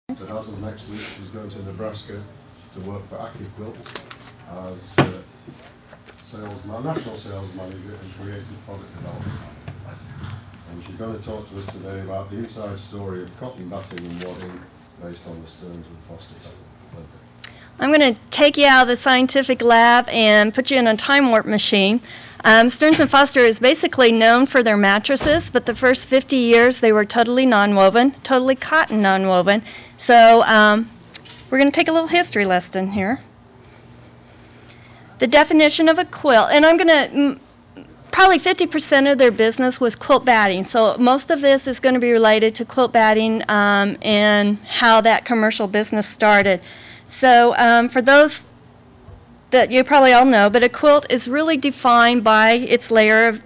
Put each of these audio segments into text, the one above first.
But as of next week, she's going to Nebraska to work for Aki Quilt as national sales manager and creative product development. And she's going to talk to us today about the inside story of cotton batting and wadding based on the Stearns and Foster patent. I'm going to take you out of the scientific lab and put you in a time warp machine. Stearns & Foster is basically known for their mattresses, but the first 50 years they were totally non-woven, totally cotton non-woven. So we're going to take a little history lesson here. The definition of a quilt, and I'm going to, probably 50% of their business was quilt batting. So most of this is going to be related to quilt batting and how that commercial business started. So for those that you probably all know, but a quilt is really defined by its layer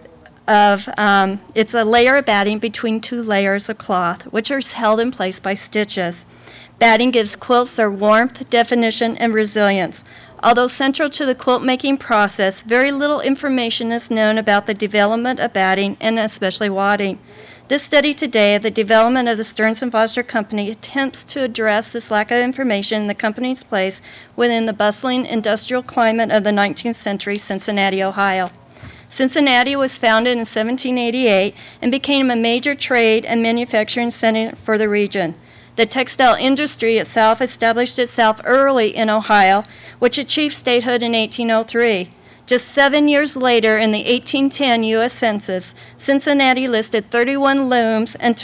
it's a layer of batting between two layers of cloth, which are held in place by stitches. Batting gives quilts their warmth, definition, and resilience. Although central to the quilt making process, very little information is known about the development of batting and especially wadding. This study today of the development of the Stearns & Foster Company attempts to address this lack of information in the company's place within the bustling industrial climate of the 19th century Cincinnati, Ohio. Cincinnati was founded in 1788 and became a major trade and manufacturing center for the region. The textile industry itself established itself early in Ohio, which achieved statehood in 1803. Just 7 years later, in the 1810 U.S. Census, Cincinnati listed 31 looms and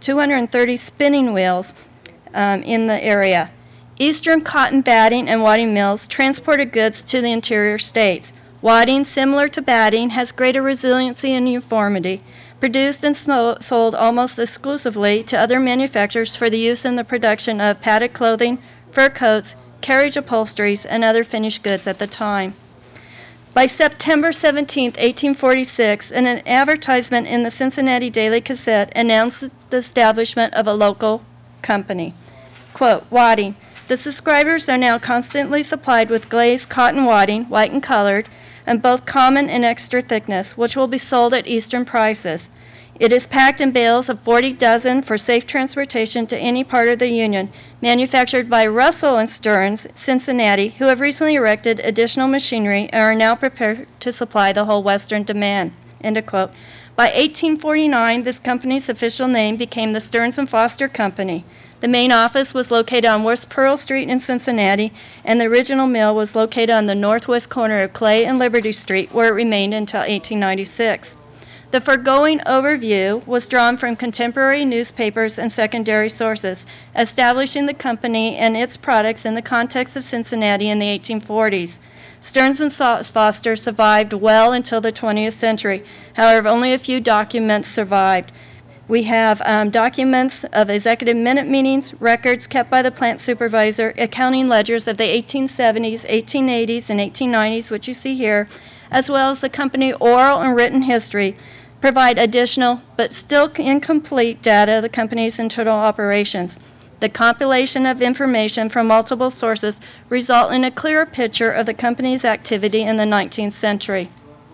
230 spinning wheels in the area. Eastern cotton batting and wadding mills transported goods to the interior states. Wadding, similar to batting, has greater resiliency and uniformity, produced and sold almost exclusively to other manufacturers for the use in the production of padded clothing, fur coats, carriage upholsteries, and other finished goods at the time. By September 17, 1846, an advertisement in the Cincinnati Daily Gazette announced the establishment of a local company. Quote, wadding. The subscribers are now constantly supplied with glazed cotton wadding, white and colored, and both common and extra thickness, which will be sold at Eastern prices. It is packed in bales of 40 dozen for safe transportation to any part of the Union, manufactured by Russell & Stearns, Cincinnati, who have recently erected additional machinery and are now prepared to supply the whole Western demand. End of quote. By 1849, this company's official name became the Stearns & Foster Company. The main office was located on West Pearl Street in Cincinnati, and the original mill was located on the northwest corner of Clay and Liberty Street, where it remained until 1896. The foregoing overview was drawn from contemporary newspapers and secondary sources, establishing the company and its products in the context of Cincinnati in the 1840s. Stearns & Foster survived well until the 20th century. However, only a few documents survived. We have documents of executive minute meetings, records kept by the plant supervisor, accounting ledgers of the 1870s, 1880s, and 1890s, which you see here, as well as the company oral and written history, provide additional but still incomplete data of the company's internal operations. The compilation of information from multiple sources result in a clearer picture of the company's activity in the 19th century.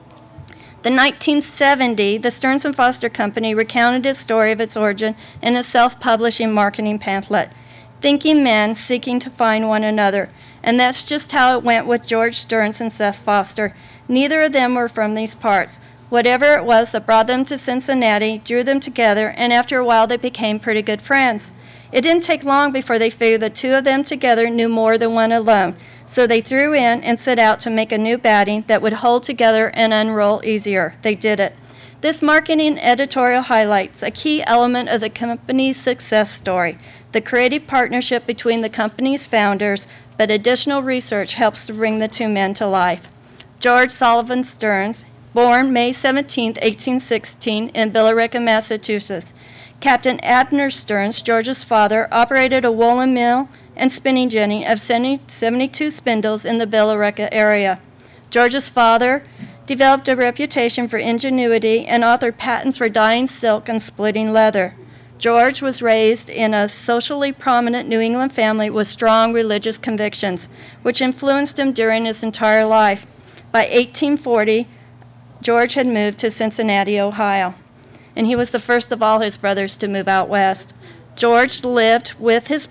In 1970, the Stearns & Foster Company recounted its story of its origin in a self-publishing marketing pamphlet, Thinking Men Seeking to Find One Another. And that's just how it went with George Stearns and Seth Foster. Neither of them were from these parts. Whatever it was that brought them to Cincinnati drew them together, and after a while they became pretty good friends. It didn't take long before they figured the two of them together knew more than one alone. So they threw in and set out to make a new batting that would hold together and unroll easier. They did it. This marketing editorial highlights a key element of the company's success story, the creative partnership between the company's founders, but additional research helps to bring the two men to life. George Sullivan Stearns, born May 17, 1816, in Billerica, Massachusetts. Captain Abner Stearns, George's father, operated a woolen mill and spinning jenny of 72 spindles in the Billerica area. George's father developed a reputation for ingenuity and authored patents for dyeing silk and splitting leather. George was raised in a socially prominent New England family with strong religious convictions, which influenced him during his entire life. By 1840, George had moved to Cincinnati, Ohio, and he was the first of all his brothers to move out west. George lived with his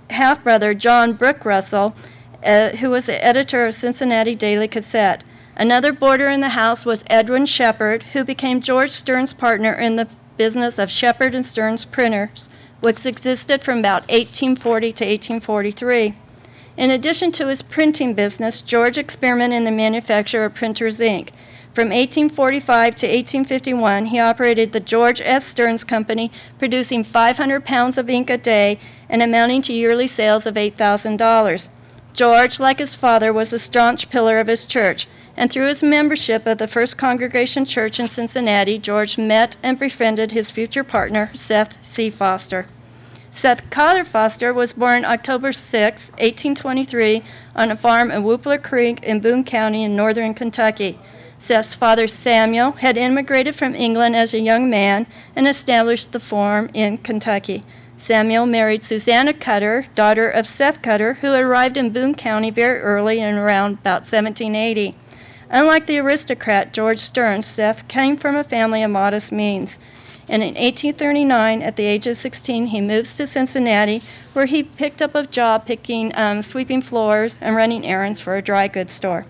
half-brother, John Brooke Russell, who was the editor of Cincinnati Daily Gazette. Another boarder in the house was Edwin Shepard, who became George Stearns' partner in the business of Shepard and Stearns Printers, which existed from about 1840 to 1843. In addition to his printing business, George experimented in the manufacture of printer's ink. From 1845 to 1851, he operated the George S. Stearns Company, producing 500 pounds of ink a day and amounting to yearly sales of $8,000. George, like his father, was a staunch pillar of his church, and through his membership of the First Congregation Church in Cincinnati, George met and befriended his future partner, Seth C. Foster. Seth Cotter Foster was born October 6, 1823, on a farm in Whoopler Creek in Boone County in northern Kentucky. Seth's father, Samuel, had immigrated from England as a young man and established the farm in Kentucky. Samuel married Susanna Cutter, daughter of Seth Cutter, who arrived in Boone County very early in around about 1780. Unlike the aristocrat George Stearns, Seth came from a family of modest means. And in 1839, at the age of 16, he moves to Cincinnati, where he picked up a job sweeping floors and running errands for a dry goods store.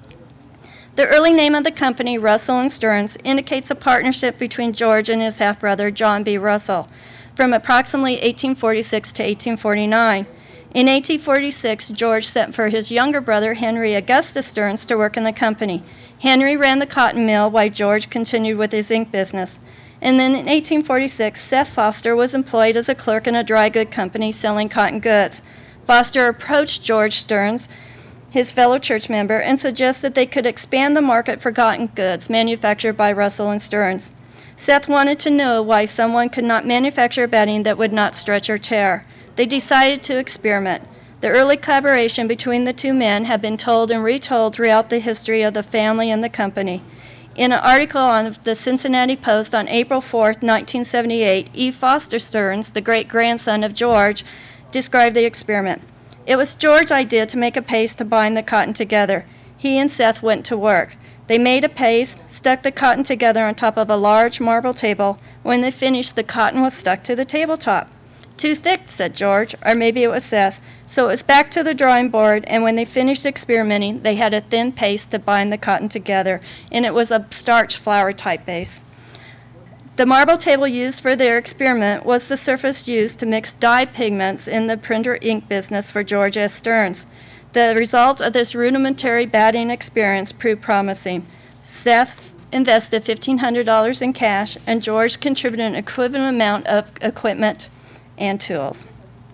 The early name of the company, Russell and Stearns, indicates a partnership between George and his half-brother, John B. Russell, from approximately 1846 to 1849. In 1846, George sent for his younger brother, Henry Augustus Stearns, to work in the company. Henry ran the cotton mill while George continued with his ink business. And then in 1846, Seth Foster was employed as a clerk in a dry goods company selling cotton goods. Foster approached George Stearns, his fellow church member, and suggested they could expand the market for cotton goods manufactured by Russell and Stearns. Seth wanted to know why someone could not manufacture bedding that would not stretch or tear. They decided to experiment. The early collaboration between the two men had been told and retold throughout the history of the family and the company. In an article on the Cincinnati Post on April 4, 1978, E. Foster Stearns, the great-grandson of George, described the experiment. It was George's idea to make a paste to bind the cotton together. He and Seth went to work. They made a paste, stuck the cotton together on top of a large marble table. When they finished, the cotton was stuck to the tabletop. Too thick, said George, or maybe it was Seth. So it was back to the drawing board, and when they finished experimenting, they had a thin paste to bind the cotton together, and it was a starch flour type base. The marble table used for their experiment was the surface used to mix dye pigments in the printer ink business for George S. Stearns. The result of this rudimentary batting experience proved promising. Seth invested $1,500 in cash, and George contributed an equivalent amount of equipment and tools.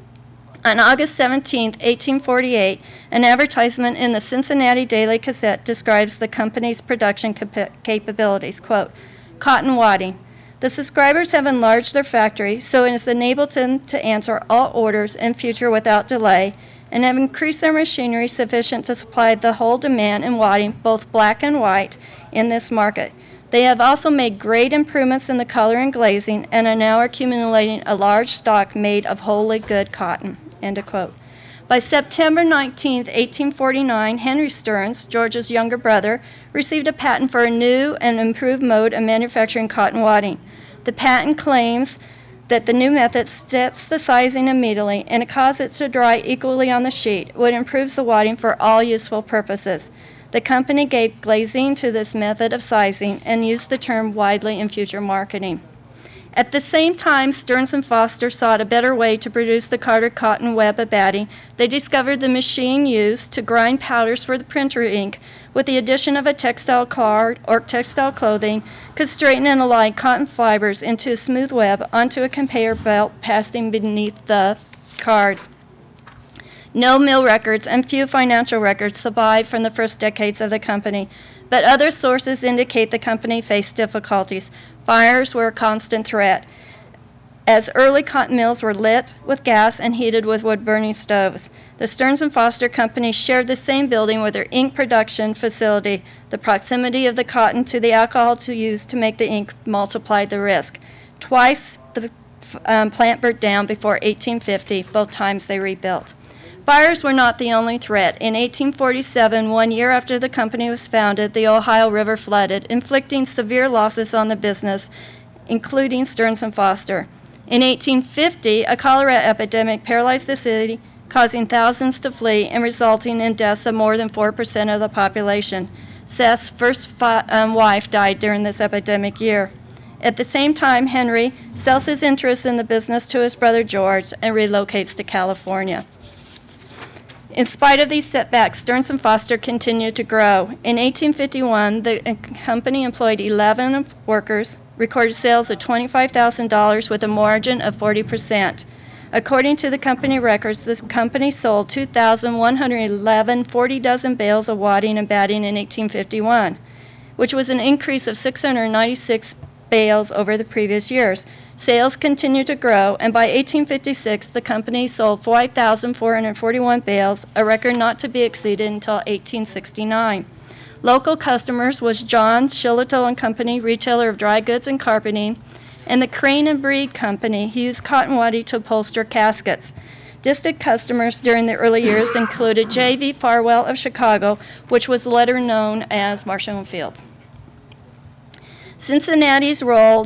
On August 17, 1848, an advertisement in the Cincinnati Daily Gazette describes the company's production capabilities. Quote, cotton wadding. The subscribers have enlarged their factory so it has enabled them to answer all orders in future without delay and have increased their machinery sufficient to supply the whole demand in wadding, both black and white, in this market. They have also made great improvements in the color and glazing and are now accumulating a large stock made of wholly good cotton. End of quote. By September 19, 1849, Henry Stearns, George's younger brother, received a patent for a new and improved mode of manufacturing cotton wadding. The patent claims that the new method sets the sizing immediately and it causes it to dry equally on the sheet, which improves the wadding for all useful purposes. The company gave glazing to this method of sizing and used the term widely in future marketing. At the same time, Stearns and Foster sought a better way to produce the carded cotton web of batting. They discovered the machine used to grind powders for the printer ink, with the addition of a textile card or textile clothing, could straighten and align cotton fibers into a smooth web onto a conveyor belt passing beneath the cards. No mill records and few financial records survive from the first decades of the company, but other sources indicate the company faced difficulties. Fires were a constant threat, as early cotton mills were lit with gas and heated with wood-burning stoves. The Stearns and Foster companies shared the same building with their ink production facility. The proximity of the cotton to the alcohol to use to make the ink multiplied the risk. Twice the plant burnt down before 1850, both times they rebuilt. Fires were not the only threat. In 1847, 1 year after the company was founded, the Ohio River flooded, inflicting severe losses on the business, including Stearns and Foster. In 1850, a cholera epidemic paralyzed the city, causing thousands to flee and resulting in deaths of more than 4% of the population. Seth's first wife died during this epidemic year. At the same time, Henry sells his interest in the business to his brother George and relocates to California. In spite of these setbacks, Stearns & Foster continued to grow. In 1851, the company employed 11 workers, recorded sales of $25,000 with a margin of 40%. According to the company records, this company sold 2,111 40-dozen bales of wadding and batting in 1851, which was an increase of 696 bales over the previous years. Sales continued to grow, and by 1856, the company sold 5,441 bales, a record not to be exceeded until 1869. Local customers was John's Shillitoe and Company, retailer of dry goods and carpeting, and the Crane and Breed Company, who used cotton wadding to upholster caskets. Distant customers during the early years included J.V. Farwell of Chicago, which was later known as Marshall & Fields. Cincinnati's role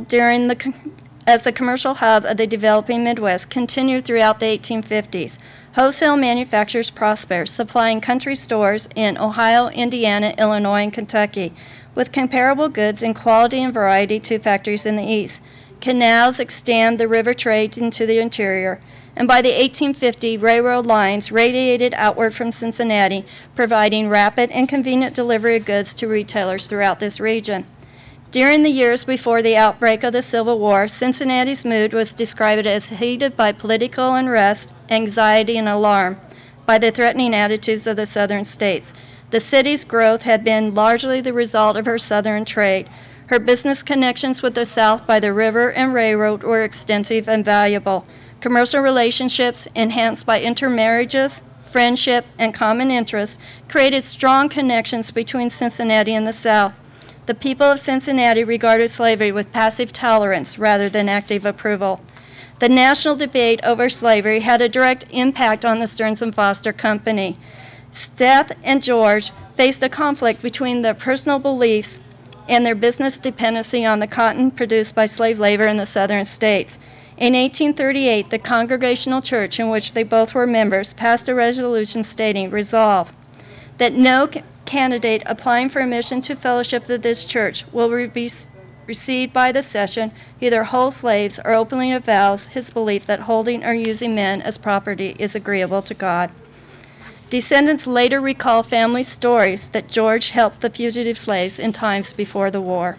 as the commercial hub of the developing Midwest continued throughout the 1850s. Wholesale manufacturers prospered, supplying country stores in Ohio, Indiana, Illinois, and Kentucky, with comparable goods in quality and variety to factories in the East. Canals extend the river trade into the interior, and by the 1850, railroad lines radiated outward from Cincinnati, providing rapid and convenient delivery of goods to retailers throughout this region. During the years before the outbreak of the Civil War, Cincinnati's mood was described as heated by political unrest, anxiety, and alarm by the threatening attitudes of the southern states. The city's growth had been largely the result of her southern trade. Her business connections with the South by the river and railroad were extensive and valuable. Commercial relationships, enhanced by intermarriages, friendship, and common interests, created strong connections between Cincinnati and the South. The people of Cincinnati regarded slavery with passive tolerance rather than active approval. The national debate over slavery had a direct impact on the Stearns & Foster Company. Seth and George faced a conflict between their personal beliefs and their business dependency on the cotton produced by slave labor in the southern states. In 1838, the Congregational Church, in which they both were members, passed a resolution stating, "Resolve, that no candidate applying for admission to fellowship of this church will be received by the session either whole slaves or openly avows his belief that holding or using men as property is agreeable to God." Descendants later recall family stories that George helped the fugitive slaves in times before the war.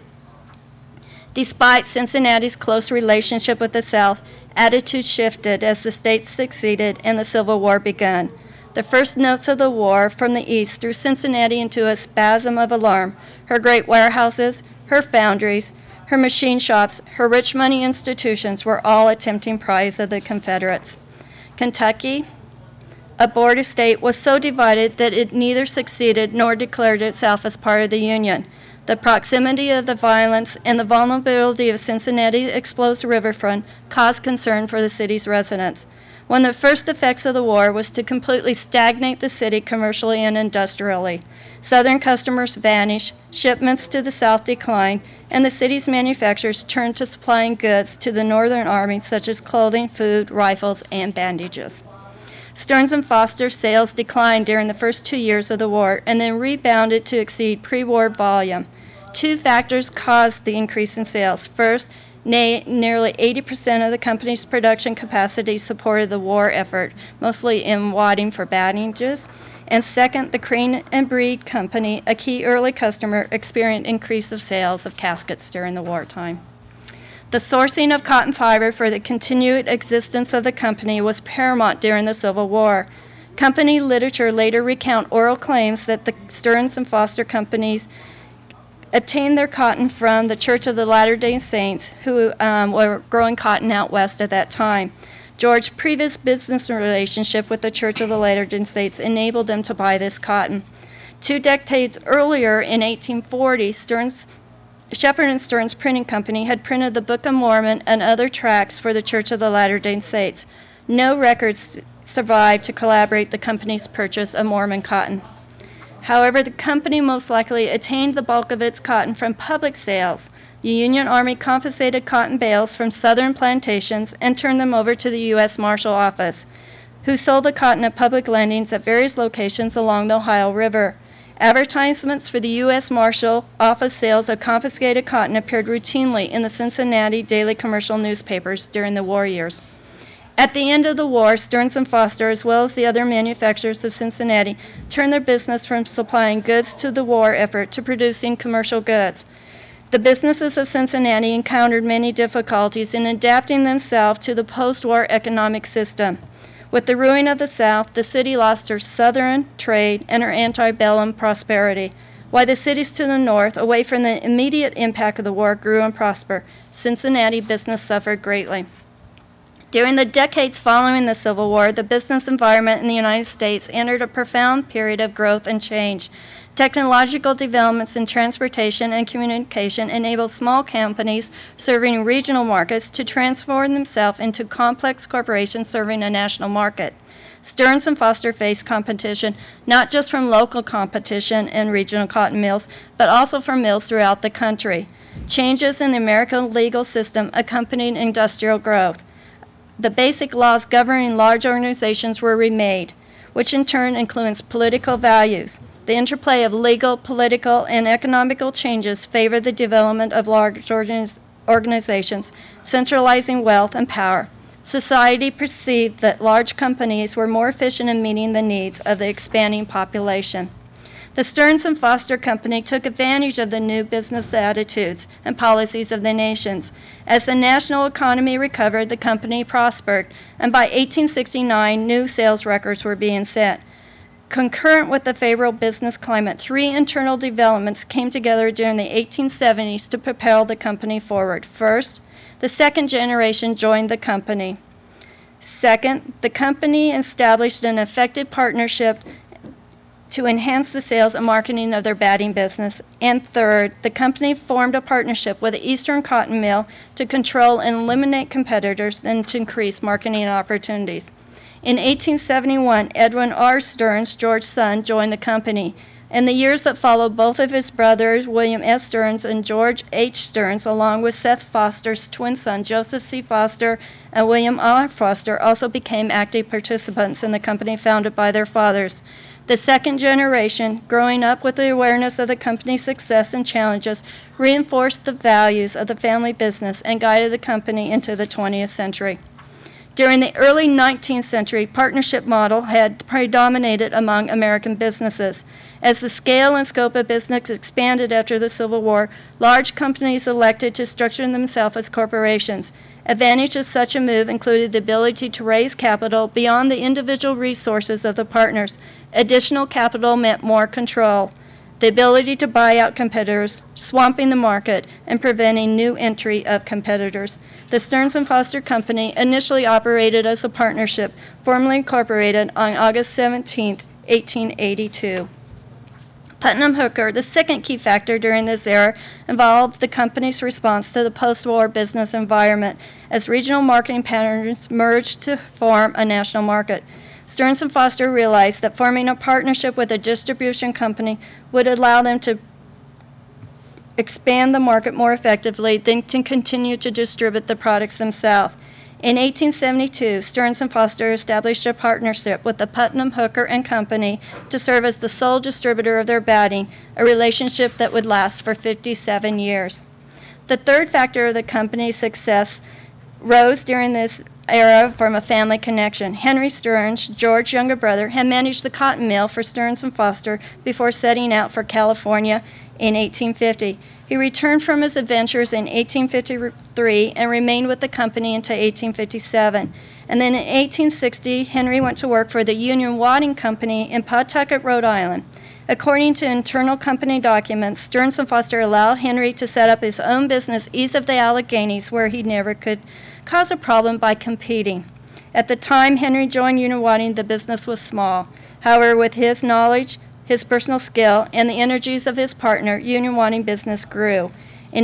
Despite Cincinnati's close relationship with the South, attitudes shifted as the states succeeded and the Civil War began. The first notes of the war from the east threw Cincinnati into a spasm of alarm. Her great warehouses, her foundries, her machine shops, her rich money institutions were all a tempting prize of the Confederates. Kentucky, a border state, was so divided that it neither succeeded nor declared itself as part of the Union. The proximity of the violence and the vulnerability of Cincinnati's exposed riverfront caused concern for the city's residents. One of the first effects of the war was to completely stagnate the city commercially and industrially. Southern customers vanished, shipments to the South declined, and the city's manufacturers turned to supplying goods to the Northern Army, such as clothing, food, rifles, and bandages. Stearns & Foster sales declined during the first 2 years of the war and then rebounded to exceed pre-war volume. Two factors caused the increase in sales. First, nearly 80% of the company's production capacity supported the war effort, mostly in wadding for bandages. And second, the Crane and Breed Company, a key early customer, experienced increase of sales of caskets during the wartime. The sourcing of cotton fiber for the continued existence of the company was paramount during the Civil War. Company literature later recount oral claims that the Stearns & Foster companies obtained their cotton from the Church of the Latter-day Saints, who were growing cotton out west at that time. George's previous business relationship with the Church of the Latter-day Saints enabled them to buy this cotton. 2 decades earlier, in 1840, Shepherd & Stearns Printing Company had printed the Book of Mormon and other tracts for the Church of the Latter-day Saints. No records survived to corroborate the company's purchase of Mormon cotton. However, the company most likely attained the bulk of its cotton from public sales. The Union Army confiscated cotton bales from southern plantations and turned them over to the U.S. Marshal Office. who sold the cotton at public landings at various locations along the Ohio River. Advertisements for the U.S. Marshal Office sales of confiscated cotton appeared routinely in the Cincinnati daily commercial newspapers during the war years. At the end of the war, Stearns & Foster, as well as the other manufacturers of Cincinnati, turned their business from supplying goods to the war effort to producing commercial goods. The businesses of Cincinnati encountered many difficulties in adapting themselves to the post-war economic system. With the ruin of the South, the city lost her southern trade and her antebellum prosperity, while the cities to the north, away from the immediate impact of the war, grew and prospered. Cincinnati business suffered greatly. During the decades following the Civil War, the business environment in the United States entered a profound period of growth and change. Technological developments in transportation and communication enabled small companies serving regional markets to transform themselves into complex corporations serving a national market. Stearns & Foster faced competition not just from local competition and regional cotton mills, but also from mills throughout the country. Changes in the American legal system accompanied industrial growth. The basic laws governing large organizations were remade, which in turn influenced political values. The interplay of legal, political, and economical changes favored the development of large organizations, centralizing wealth and power. Society perceived that large companies were more efficient in meeting the needs of the expanding population. The Stearns & Foster Company took advantage of the new business attitudes and policies of the nations. As the national economy recovered, the company prospered, and by 1869, new sales records were being set. Concurrent with the favorable business climate, three internal developments came together during the 1870s to propel the company forward. First, the second generation joined the company. Second, the company established an effective partnership to enhance the sales and marketing of their batting business. And third, the company formed a partnership with the Eastern Cotton Mill to control and eliminate competitors and to increase marketing opportunities. In 1871, Edwin R. Stearns, George's son, joined the company. In the years that followed, both of his brothers, William S. Stearns and George H. Stearns, along with Seth Foster's twin son, Joseph C. Foster, and William R. Foster, also became active participants in the company founded by their fathers. The second generation, growing up with the awareness of the company's success and challenges, reinforced the values of the family business and guided the company into the 20th century. During the early 19th century, partnership model had predominated among American businesses. As the scale and scope of business expanded after the Civil War, large companies elected to structure themselves as corporations. Advantages of such a move included the ability to raise capital beyond the individual resources of the partners. Additional capital meant more control, the ability to buy out competitors, swamping the market, and preventing new entry of competitors. The Stearns & Foster Company initially operated as a partnership, formally incorporated on August 17, 1882. Putnam Hooker, the second key factor during this era, involved the company's response to the post-war business environment as regional marketing patterns merged to form a national market. Stearns & Foster realized that forming a partnership with a distribution company would allow them to expand the market more effectively than to continue to distribute the products themselves. In 1872, Stearns & Foster established a partnership with the Putnam Hooker and Company to serve as the sole distributor of their batting, a relationship that would last for 57 years. The third factor of the company's success rose during this era from a family connection. Henry Stearns, George's younger brother, had managed the cotton mill for Stearns & Foster before setting out for California in 1850. He returned from his adventures in 1853 and remained with the company until 1857. And then in 1860, Henry went to work for the Union Wadding Company in Pawtucket, Rhode Island. According to internal company documents, Stearns & Foster allowed Henry to set up his own business east of the Alleghenies, where he never could cause a problem by competing. At the time Henry joined Union Wadding, the business was small. However, with his knowledge, his personal skill, and the energies of his partner, Union Wadding business grew. In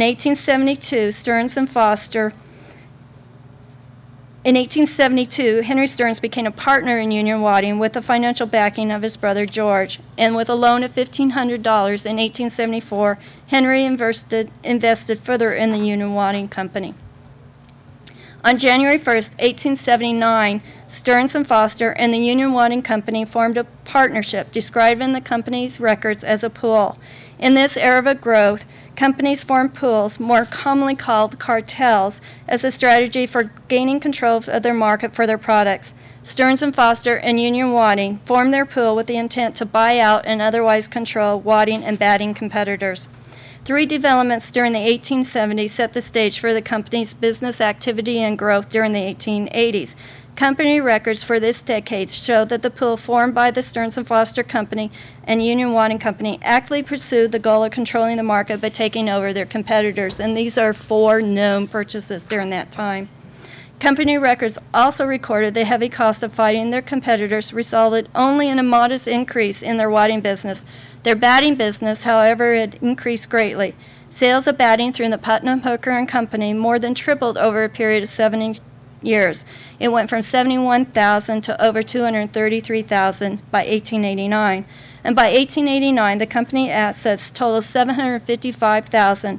1872, Henry Stearns became a partner in Union Wadding with the financial backing of his brother George, and with a loan of $1,500 in 1874, Henry invested further in the Union Wadding Company. On January 1, 1879, Stearns & Foster and the Union Wadding Company formed a partnership described in the company's records as a pool. In this era of growth, companies formed pools, more commonly called cartels, as a strategy for gaining control of their market for their products. Stearns & Foster and Union Wadding formed their pool with the intent to buy out and otherwise control wadding and batting competitors. Three developments during the 1870s set the stage for the company's business activity and growth during the 1880s. Company records for this decade show that the pool formed by the Stearns & Foster Company and Union Wadding Company actively pursued the goal of controlling the market by taking over their competitors, and these are 4 known purchases during that time. Company records also recorded the heavy cost of fighting their competitors resulted only in a modest increase in their wadding business. Their batting business, however, had increased greatly. Sales of batting through the Putnam Hooker & Company more than tripled over a period of 70 years. It went from 71,000 to over 233,000 by 1889. And by 1889, the company assets totaled 755,000.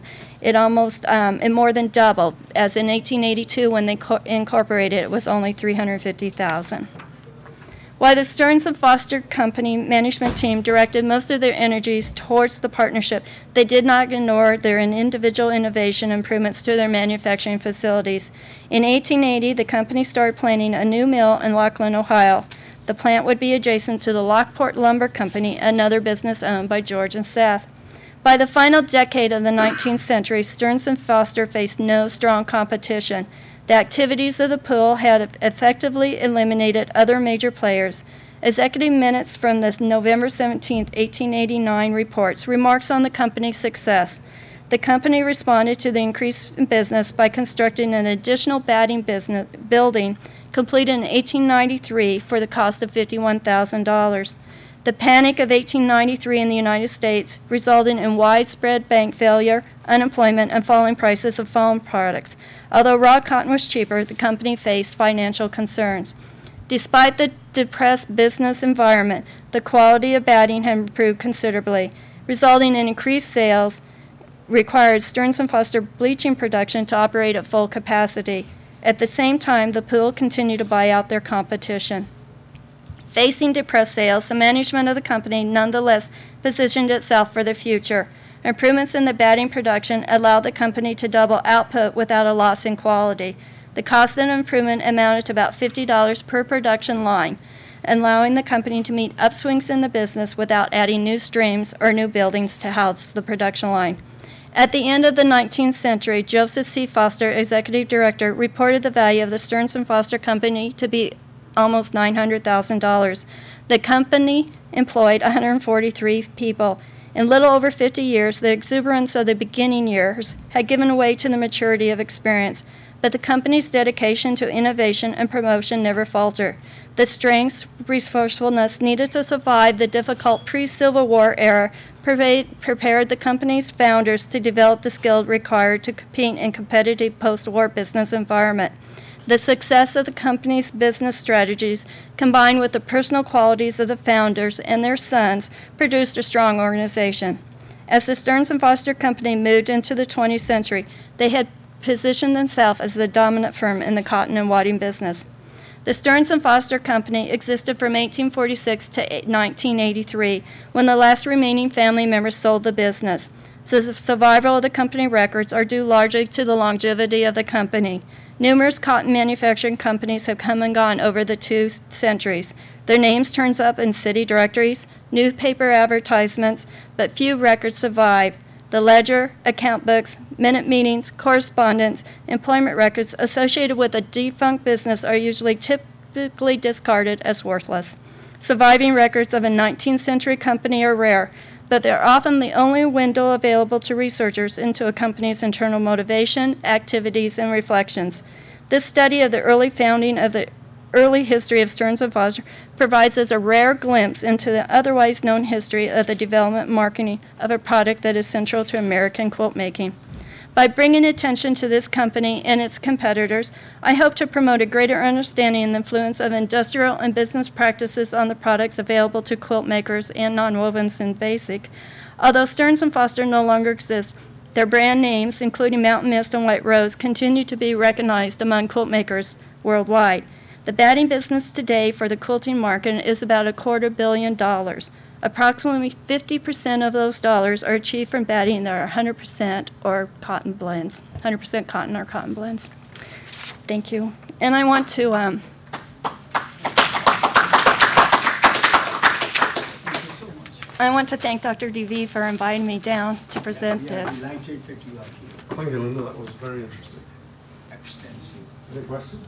It more than doubled, as in 1882 when they incorporated it was only 350,000. While the Stearns & Foster Company management team directed most of their energies towards the partnership, they did not ignore their individual innovation improvements to their manufacturing facilities. In 1880, the company started planning a new mill in Lockland, Ohio. The plant would be adjacent to the Lockport Lumber Company, another business owned by George and Seth. By the final decade of the 19th century, Stearns & Foster faced no strong competition. The activities of the pool had effectively eliminated other major players. Executive minutes from the November 17, 1889 reports remarks on the company's success. The company responded to the increase in business by constructing an additional batting building completed in 1893 for the cost of $51,000. The panic of 1893 in the United States resulted in widespread bank failure, unemployment, and falling prices of farm products. Although raw cotton was cheaper, the company faced financial concerns. Despite the depressed business environment, the quality of batting had improved considerably, resulting in increased sales, required Stearns & Foster bleaching production to operate at full capacity. At the same time, the pool continued to buy out their competition. Facing depressed sales, the management of the company nonetheless positioned itself for the future. Improvements in the batting production allowed the company to double output without a loss in quality. The cost of improvement amounted to about $50 per production line, allowing the company to meet upswings in the business without adding new streams or new buildings to house the production line. At the end of the 19th century, Joseph C. Foster, executive director, reported the value of the Stearns & Foster Company to be almost $900,000. The company employed 143 people. In little over 50 years, the exuberance of the beginning years had given way to the maturity of experience, but the company's dedication to innovation and promotion never faltered. The strength, resourcefulness needed to survive the difficult pre-Civil War era prepared the company's founders to develop the skills required to compete in competitive post-war business environment. The success of the company's business strategies, combined with the personal qualities of the founders and their sons, produced a strong organization. As the Stearns & Foster Company moved into the 20th century, they had positioned themselves as the dominant firm in the cotton and wadding business. The Stearns & Foster Company existed from 1846 to 1983, when the last remaining family members sold the business. So the survival of the company records are due largely to the longevity of the company. Numerous cotton manufacturing companies have come and gone over the 2 centuries. Their names turns up in city directories, newspaper advertisements, but few records survive. The ledger, account books, minute meetings, correspondence, employment records associated with a defunct business are usually typically discarded as worthless. Surviving records of a 19th century company are rare, but they're often the only window available to researchers into a company's internal motivation, activities, and reflections. This study of the early founding of the early history of Stearns & Foster provides us a rare glimpse into the otherwise known history of the development and marketing of a product that is central to American quilt making. By bringing attention to this company and its competitors, I hope to promote a greater understanding and influence of industrial and business practices on the products available to quilt makers and nonwovens in basic. Although Stearns & Foster no longer exists, their brand names, including Mountain Mist and White Rose, continue to be recognized among quilt makers worldwide. The batting business today for the quilting market is about $250 million. Approximately 50% of those dollars are achieved from batting that are 100% or cotton blends, 100% cotton or cotton blends. Thank you. And I want to thank Dr. DeVee for inviting me down to present this. 1950 up here. Thank you, Linda. That was very interesting. Extensive. Any questions?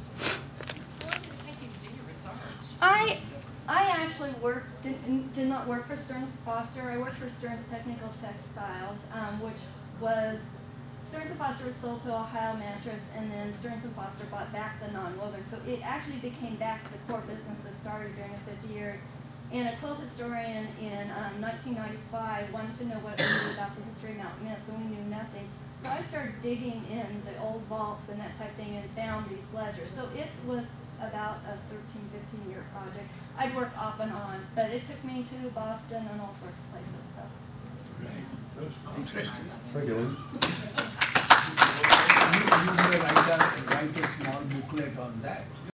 I actually did not work for Stearns Foster. I worked for Stearns Technical Textiles, which was, Stearns & Foster was sold to Ohio Mattress, and then Stearns & Foster bought back the non-woven. So it actually became back to the core business that started during the 50 years. And a quilt historian in 1995 wanted to know what we knew about the history of Mount Miss, and we knew nothing. So I started digging in the old vaults and that type of thing and found these ledgers. So it was about a 15-year project. I'd work off and on, but it took me to Boston and all sorts of places. So. Interesting. Thank you, Linda.